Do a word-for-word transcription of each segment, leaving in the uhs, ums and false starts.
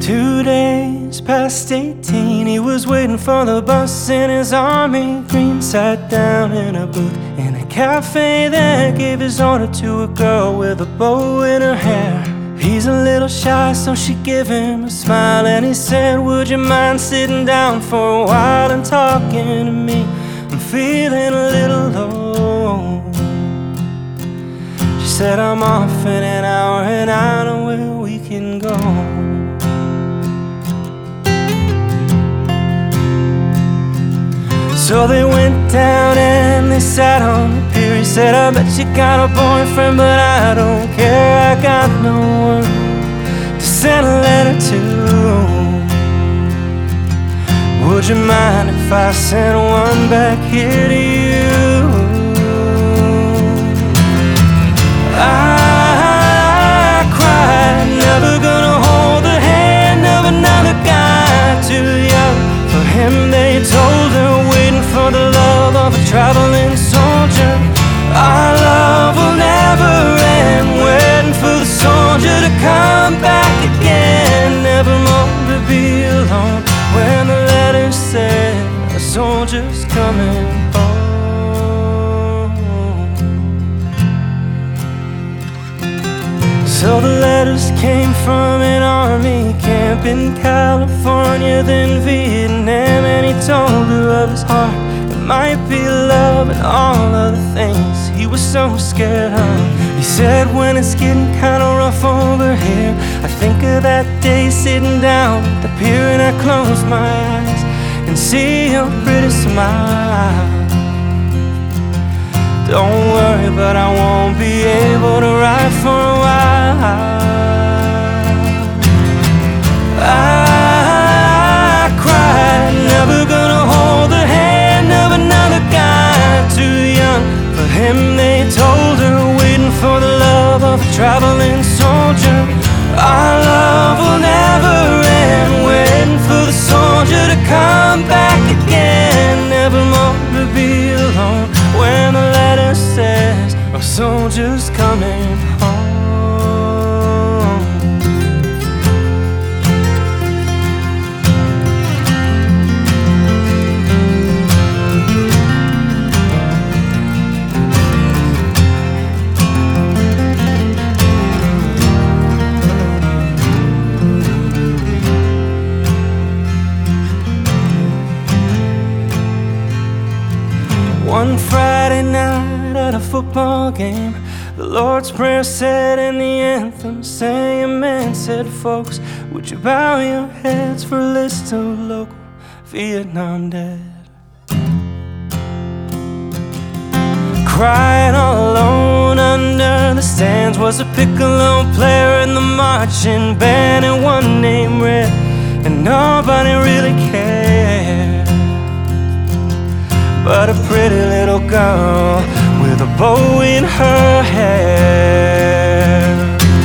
Two days past eighteen, he was waiting for the bus in his army green. Sat down in a booth in a cafe that gave his order to a girl with a bow in her hair. He's a little shy, so she gave him a smile, and he said, would you mind sitting down for a while and talking to me? I'm feeling a little low. She said, I'm off in an hour and I know where we can go. So they went down and they sat on the pier. He said, I bet you got a boyfriend, but I don't care. I got no one to send a letter to. Would you mind if I sent one back here to you? I cried, never gonna hold the hand of another guy too young for him, they told her, waiting for the love of a traveling soldier. Our love will never end, waiting for the soldier to come back again. Never more to be alone when the letter said a soldier's coming home. So the letters came from an army camp in California, then Vietnam, and he told her of his heart. It might be love and all other things he was so scared of. He said, when it's getting kinda rough over here, I think of that day sitting down at the pier, and I close my eyes and see your pretty smile. Don't worry, but I won't be able to ride for a while. I cried, never gonna hold the hand of another guy too young for him, they told her, waiting for the love of a traveling soldier. Our love will never end, waiting for the soldier to come back again. Never more to be alone when the letter says a soldier's coming home. One Friday night at a football game, the Lord's Prayer said and the anthem sang. A man said, folks, would you bow your heads for a list of local Vietnam dead? Crying all alone under the stands was a piccolo player in the marching band, and one name read, and nobody really cared but a pretty little girl with a bow in her hair.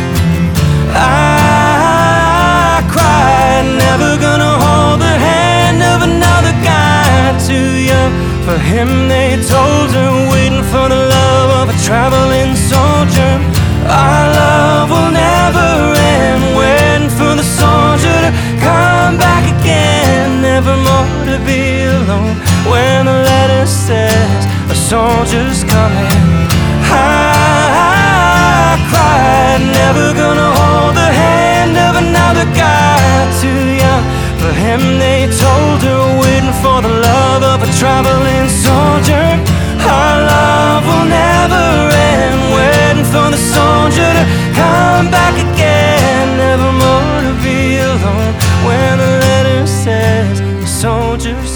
I cried, never gonna hold the hand of another guy too young for him, they told her, waiting for the love of a traveling soldier. Our love will never end, waiting for the soldier to come back again. Never more to be alone when the letter says a soldier's coming. I cried, never gonna hold the hand of another guy too young for him, they told her, waiting for the love of a traveling soldier. Our love will never end, waiting for the soldier to come back again. Never more to be alone when the letter says a soldier's